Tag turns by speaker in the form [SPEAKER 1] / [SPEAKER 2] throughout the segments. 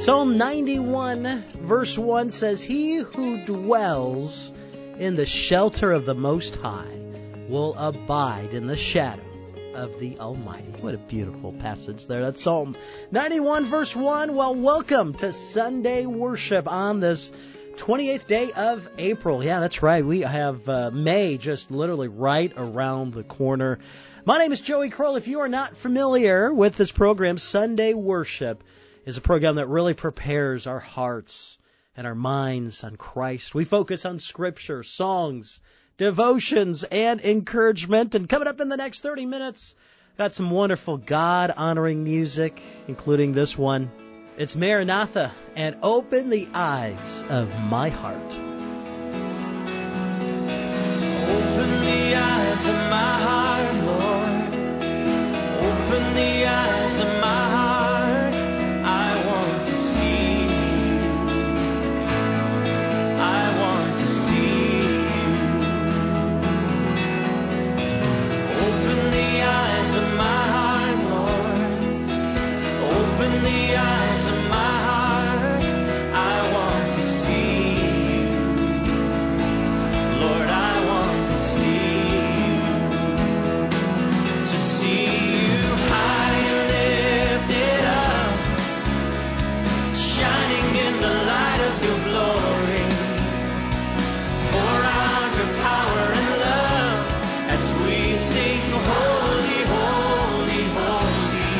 [SPEAKER 1] Psalm 91 verse 1 says, "He who dwells in the shelter of the Most High will abide in the shadow of the Almighty." What a beautiful passage there. That's Psalm 91 verse 1. Well, welcome to Sunday worship on this 28th day of April. Yeah, that's right. We have May just literally right around the corner. My name is Joey Kroll. If you are not familiar with this program, Sunday worship is a program that really prepares our hearts and our minds on Christ. We focus on Scripture, songs, devotions, and encouragement. And coming up in the next 30 minutes, got some wonderful God-honoring music, including this one. It's Maranatha and "Open the Eyes of My Heart."
[SPEAKER 2] Open the eyes of my heart, Lord. Open the eyes of my heart. I want to see you. I want to see you. Open the eyes of my heart, Lord. Open the eyes of my heart. I want to see you. Lord, I want to see you. To see you high and lifted up, shining in the light of your glory. Pour out your power and love as we sing, holy, holy, holy.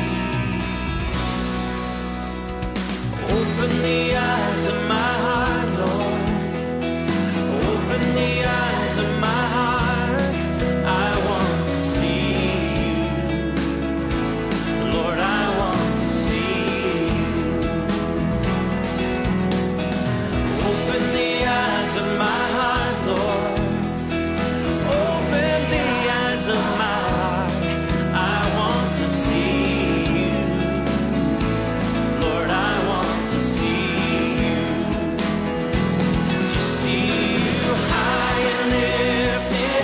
[SPEAKER 2] Open the eyes of my heart, Lord. Open the eyes of my heart. I want to see you. Lord, I want to see you. Open the eyes of my heart, Lord. Open the eyes of my heart. I want to see you. Lord, I want to see you. To see you high and lifted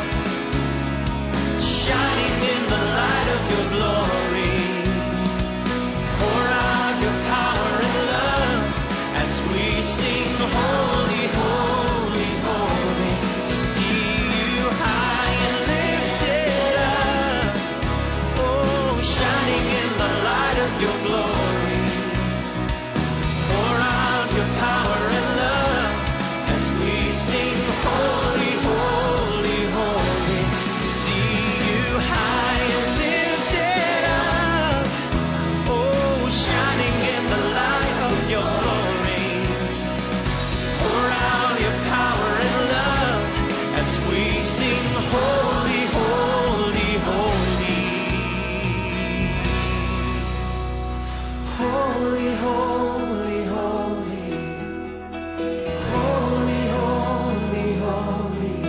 [SPEAKER 2] up, shining in the light of your glory. Pour out your power and love as we sing, holy, holy, holy. To see you high and lifted up, oh, shining in the light of your glory. Pour out your power and love as we sing, holy, holy, holy. To see you high and lifted up, oh, shining in the light of your glory. Pour out your power and love as we sing, holy, holy, holy. Holy, holy, holy. Holy, holy, holy.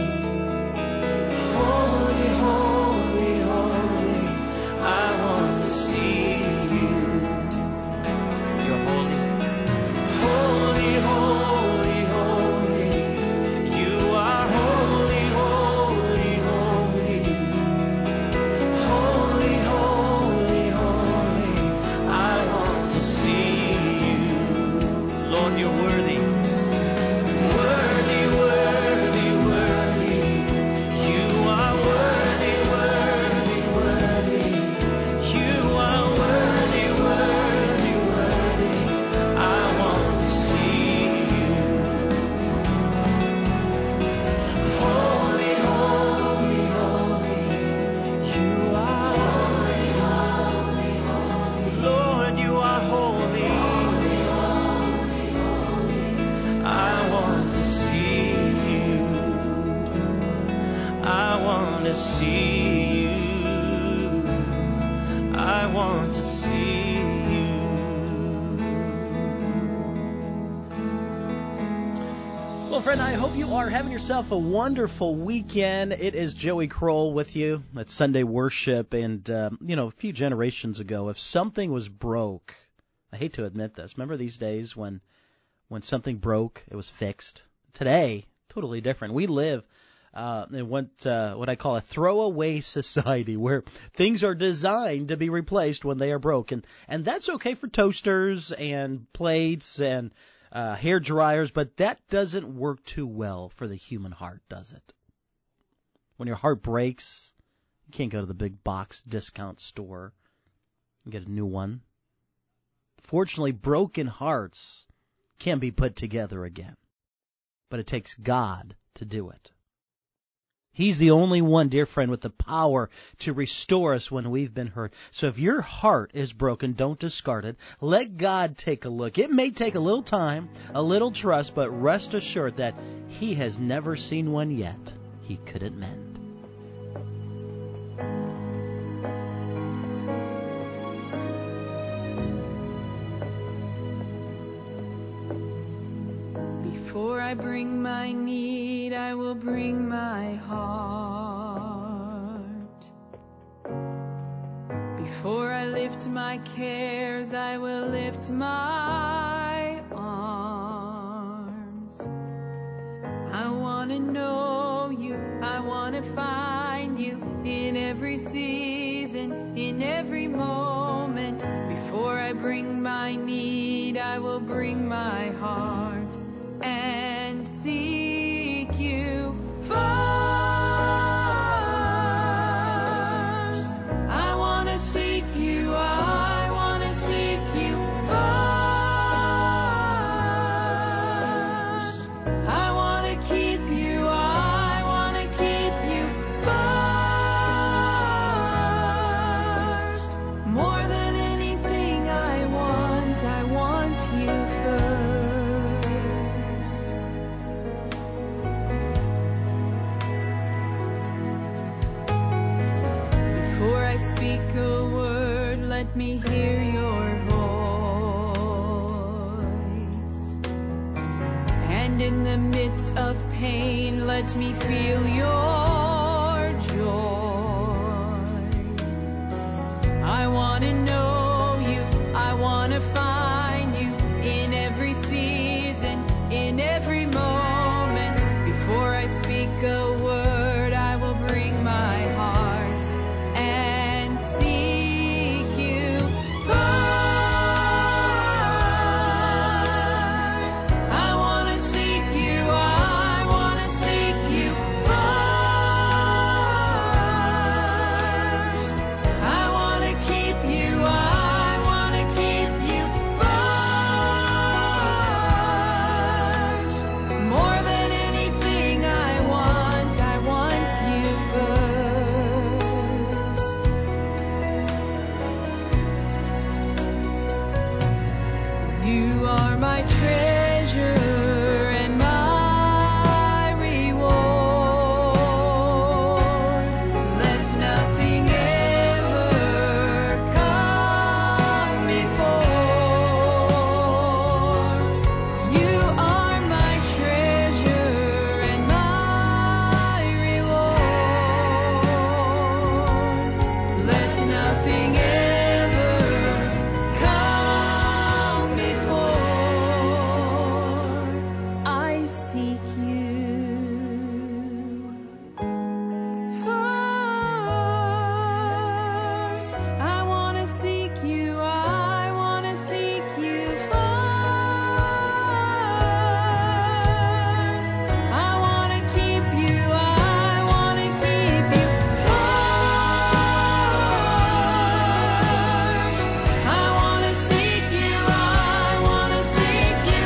[SPEAKER 2] Holy, holy, holy. I want to see you. You're holy. Holy, holy, holy. You are holy, holy, holy. Holy, holy, holy. I want to see you. Lord, you're worthy. Worthy, worthy, worthy. You are worthy, worthy, worthy. You are worthy, worthy, worthy. I want to see you. Holy, holy, holy. You are holy, holy, holy. Lord, you are holy. Holy, holy, holy. I want to see you. I want to see you. I want to see you.
[SPEAKER 1] Well, friend, I hope you are having yourself a wonderful weekend. It is Joey Kroll with you at Sunday worship. And, a few generations ago, if something was broke, I hate to admit this. Remember these days when something broke, it was fixed? Today, totally different. We live in what I call a throwaway society, where things are designed to be replaced when they are broken. And that's okay for toasters and plates and hair dryers, but that doesn't work too well for the human heart, does it? When your heart breaks, you can't go to the big box discount store and get a new one. Fortunately, broken hearts can be put together again, but it takes God to do it. He's the only one, dear friend, with the power to restore us when we've been hurt. So if your heart is broken, don't discard it. Let God take a look. It may take a little time, a little trust, but rest assured that He has never seen one yet He couldn't mend.
[SPEAKER 3] Before I bring my need, I will bring my heart. Before I lift my cares, I will lift my arms. I want to know you, I want to find you in every season, in every moment. Before I bring my need, I will bring my heart and seek you first. I want to seek you, I want to seek you first. I want to keep you, I want to keep you first. More than anything I want you first. Speak a word, let me hear your voice. And in the midst of pain, let me feel your joy. I want to know you, I want to find you in every season, in every moment. Before I speak a word, I will bring my heart and seek you first. I want to seek you, I want to seek you first. I want to keep you, I want to keep you first. More than anything I want you first. You are my treasure and my reward. Let nothing ever come before. You are my treasure and my reward. Let nothing ever come before. I seek you first. I want to seek you, I want to seek you first. I want to keep you, I want to keep you first. I want to seek you, I want to seek you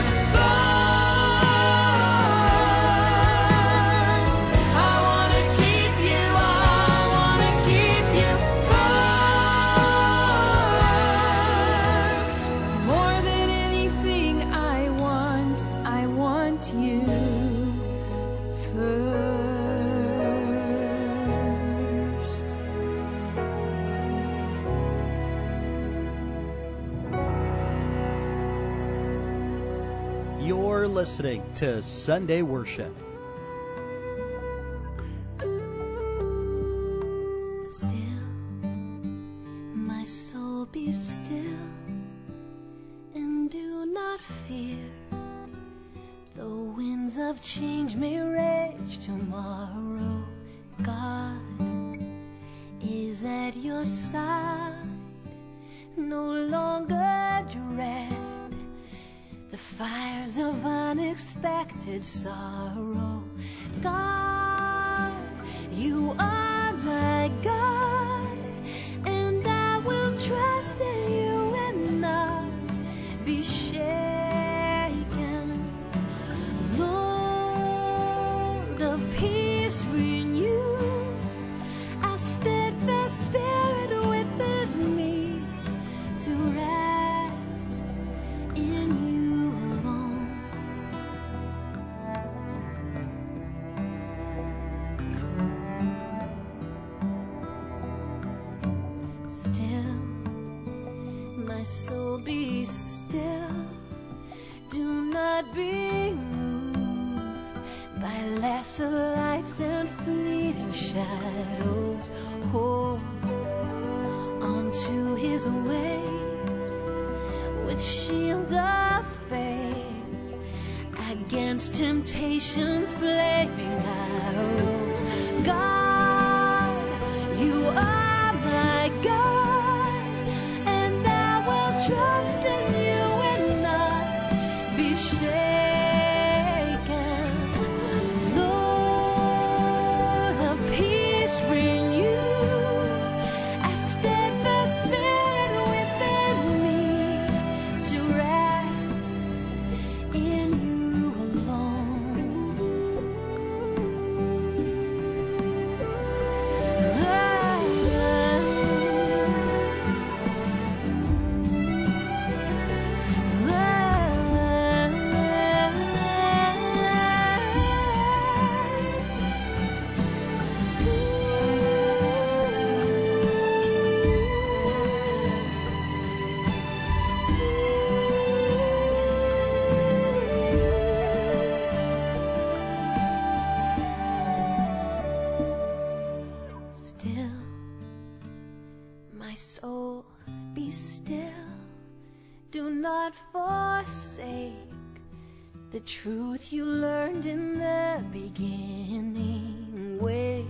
[SPEAKER 3] first. I want to keep you, I want to keep you first. More than anything I want you first.
[SPEAKER 1] You're listening to Sunday Worship.
[SPEAKER 4] Still, my soul be still, and do not fear. The winds of change may rage tomorrow, God is at your side. No longer dread the fires of unexpected sorrow. God, you are my God, and I will trust in you and not be shaken. Lord of peace, renew a steadfast spirit within me to rest in you alone. Still, my soul, be still. Do not be moved by lesser lights and fleeting shadows. Hold onto his ways with shield of faith against temptation's flaming arrows. God, you are my God, and I will trust in you and not be shaken. Lord of peace, renew a steadfast spirit within me to rest in you alone. Still, my soul, be still. Do not forsake the truth you learned in the beginning. Wait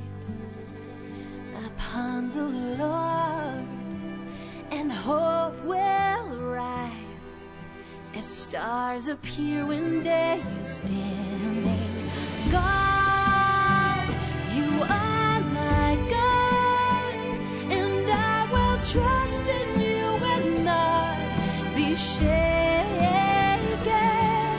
[SPEAKER 4] upon the Lord, and hope will rise as stars appear when day is dimming. God, you are my God, and I will trust in you and not be shaken.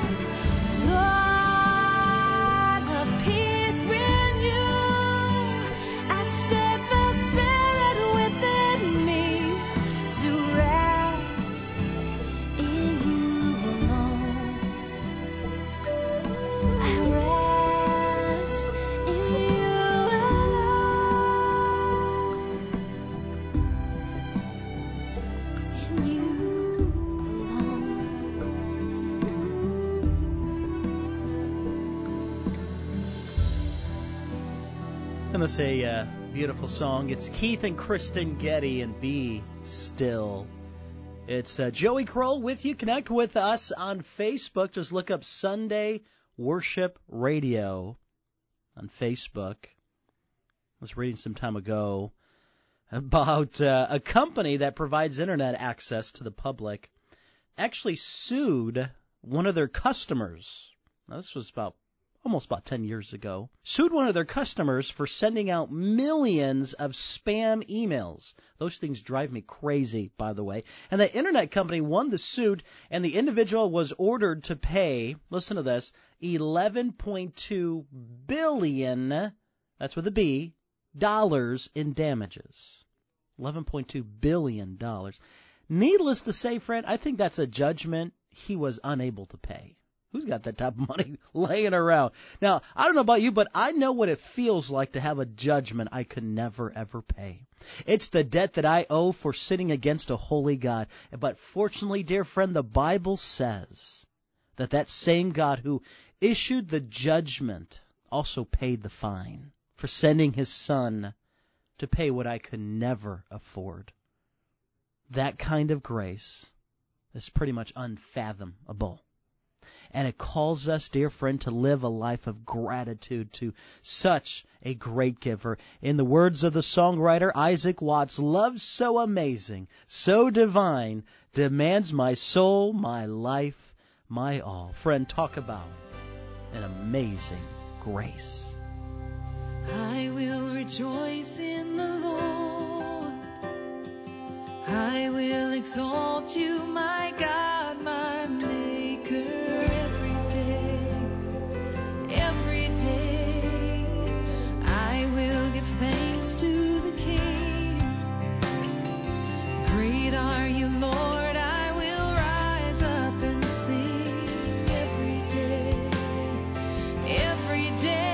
[SPEAKER 4] Lord of peace, renew a steadfast spirit within me to rest in you alone. I rest in you alone. In you alone.
[SPEAKER 1] And that's a beautiful song. It's Keith and Kristen Getty and Be Still. It's Joey Kroll with you. Connect with us on Facebook. Just look up Sunday Worship Radio on Facebook. I was reading some time ago about a company that provides internet access to the public actually sued one of their customers. Now, this was almost about 10 years ago, sued one of their customers for sending out millions of spam emails. Those things drive me crazy, by the way. And the internet company won the suit, and the individual was ordered to pay, listen to this, $11.2 billion, that's with a B, dollars in damages. $11.2 billion. Needless to say, friend, I think that's a judgment he was unable to pay. Who's got that type of money laying around? Now, I don't know about you, but I know what it feels like to have a judgment I could never, ever pay. It's the debt that I owe for sinning against a holy God. But fortunately, dear friend, the Bible says that that same God who issued the judgment also paid the fine for sending his Son to pay what I could never afford. That kind of grace is pretty much unfathomable. And it calls us, dear friend, to live a life of gratitude to such a great giver. In the words of the songwriter Isaac Watts, love so amazing, so divine, demands my soul, my life, my all. Friend, talk about an amazing grace.
[SPEAKER 4] I will rejoice in the Lord. I will exalt you, my God, my Maker, every day. Every day I will give thanks to the King. Great are you, Lord. I will rise up and sing every day. Every day.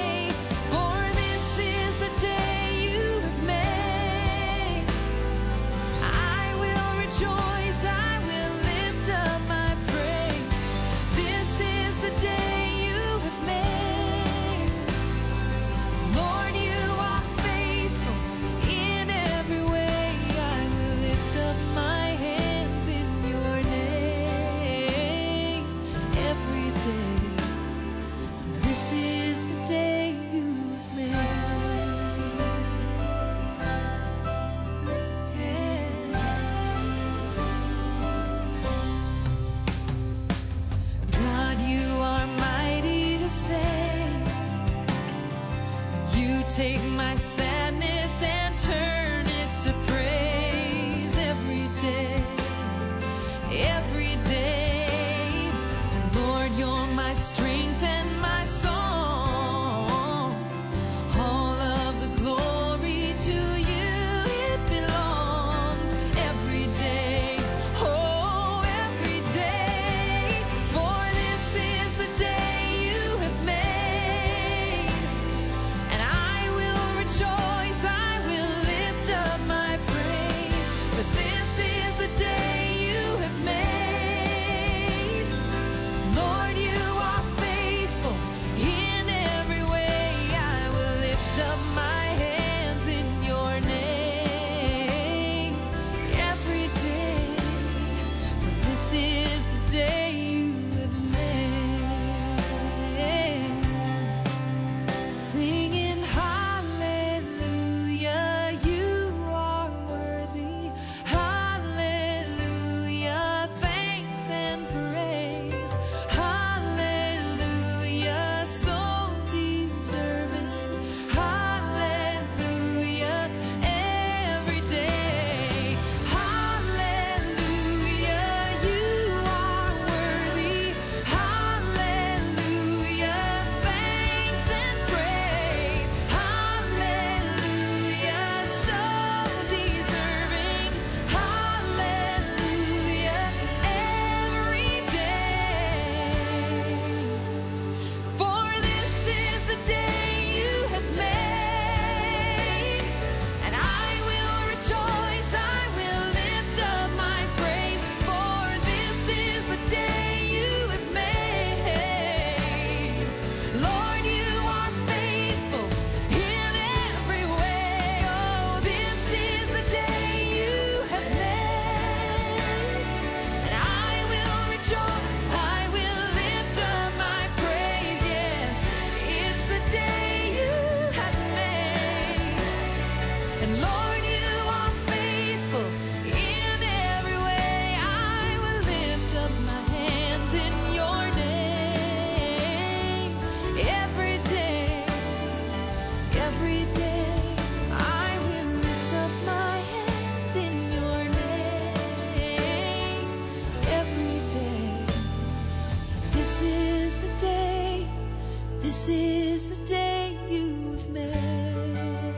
[SPEAKER 4] Take my sadness and turn it to praise every day, every day. And Lord, you're my strength and my song. All of the glory to you, it belongs every day, oh, every day. For this is the day you have made, and I will rejoice, I will lift up my praise. For this is the day you have made. Lord, you are faithful in every way. I will lift up my hands in your name every day. For this is the day you have made. Singing hallelujah, you are worthy. Hallelujah, thanks and praise. Hallelujah, so deserving. Hallelujah, every day. Hallelujah, you are worthy. Hallelujah, thanks and praise. Hallelujah, so deserving. Hallelujah, every day. For this is the day you have made, and I will rejoice, I will lift up my praise. For this is the day you have made. Lord, you are faithful in every way. Oh, this is the day you have made, and I will rejoice, I will lift up my praise. Yes, it's the day you have made, and Lord, you are faithful in every way. I will lift up my hands in your name every day. Every day I will lift up my hands in your name every day. This is the day, this is the day you've made.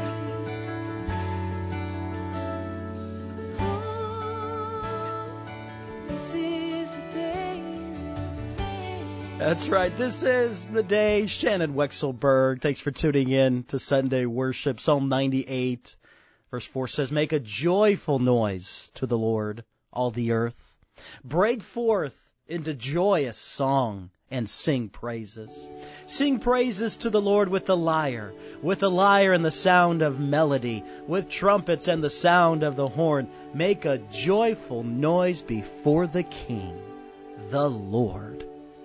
[SPEAKER 4] Oh, this is the day you've made.
[SPEAKER 1] That's right. This is the day. Shannon Wexelberg. Thanks for tuning in to Sunday worship. Psalm 98, verse 4 says, "Make a joyful noise to the Lord, all the earth. Break forth into joyous song and sing praises. Sing praises to the Lord with the lyre and the sound of melody, with trumpets and the sound of the horn. Make a joyful noise before the King, the Lord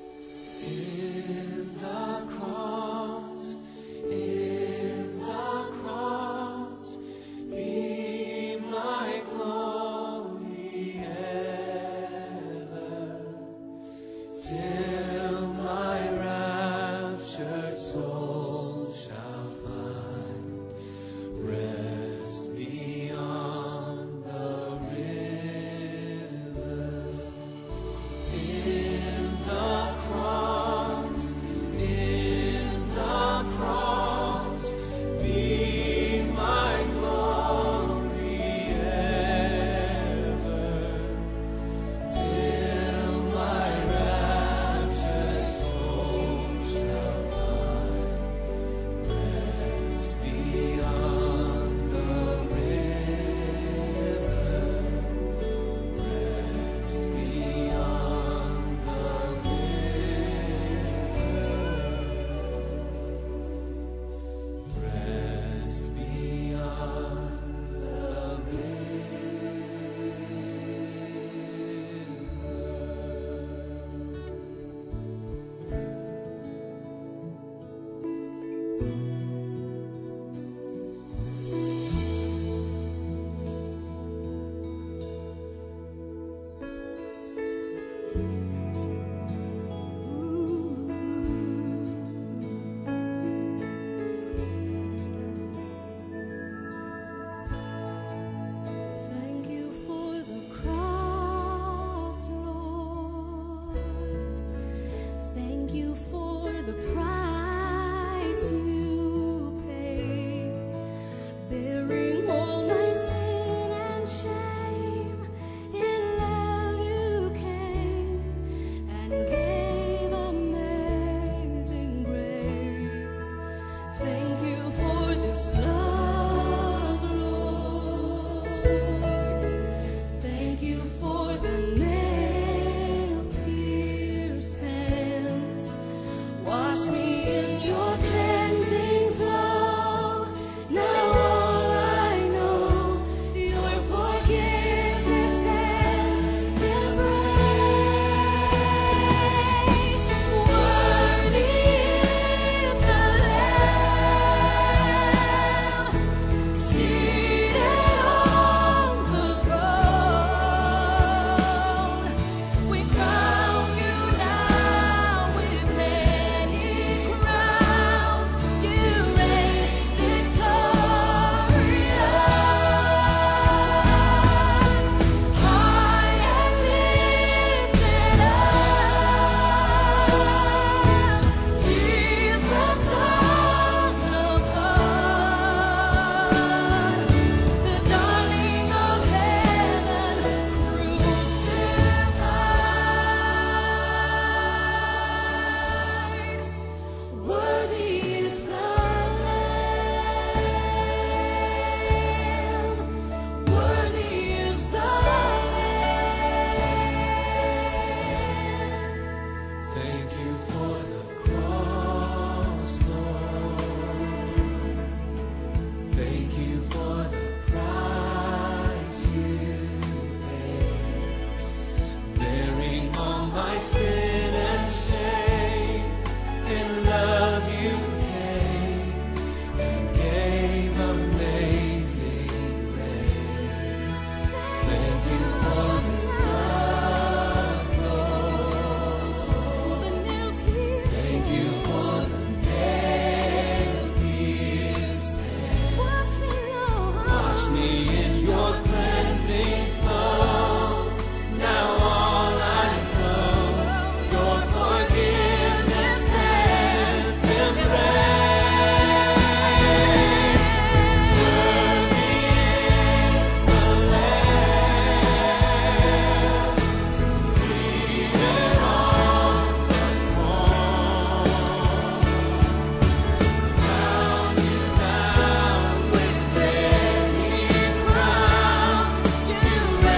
[SPEAKER 4] You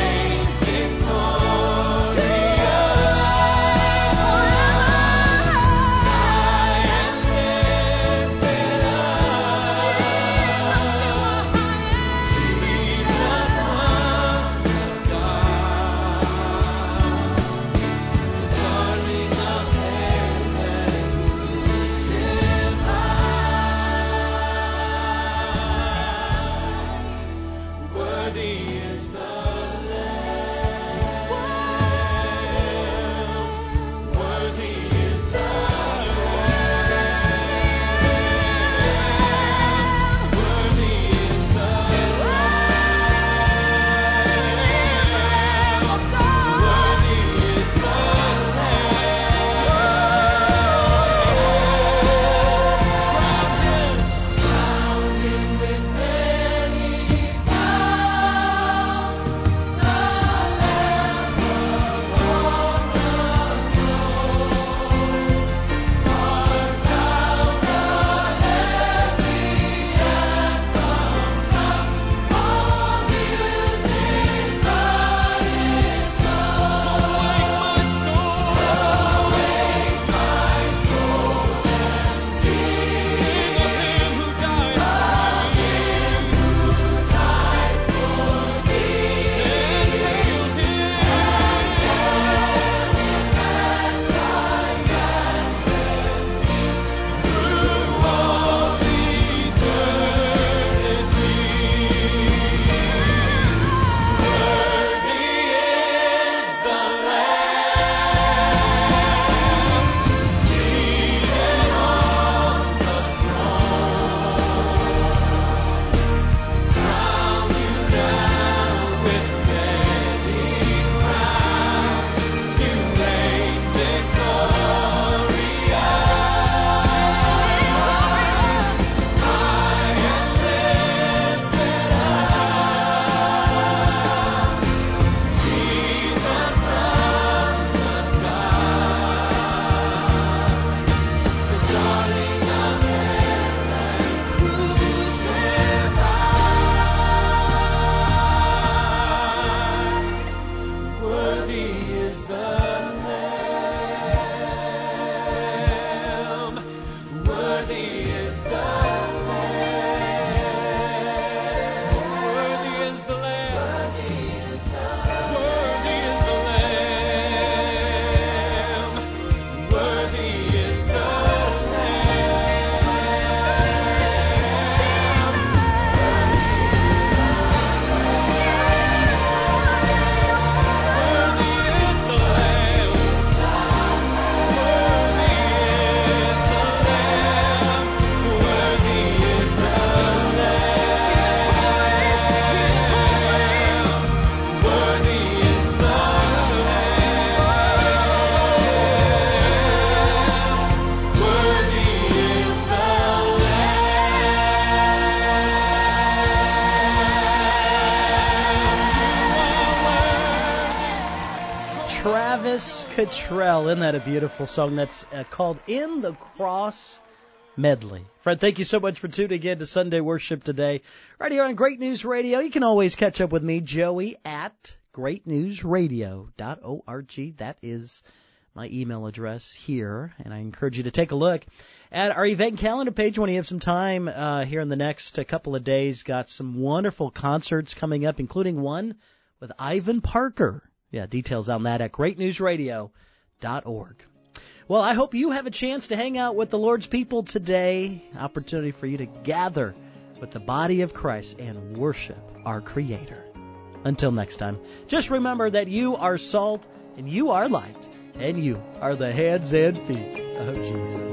[SPEAKER 1] Travis Cottrell. Isn't that a beautiful song? That's called In the Cross Medley. Fred, thank you so much for tuning in to Sunday Worship today. Right here on Great News Radio. You can always catch up with me, Joey, at greatnewsradio.org. That is my email address here, and I encourage you to take a look at our event calendar page when you have some time here in the next couple of days. Got some wonderful concerts coming up, including one with Ivan Parker. Yeah, details on that at greatnewsradio.org. Well, I hope you have a chance to hang out with the Lord's people today. Opportunity for you to gather with the body of Christ and worship our Creator. Until next time, just remember that you are salt and you are light and you are the hands and feet of Jesus.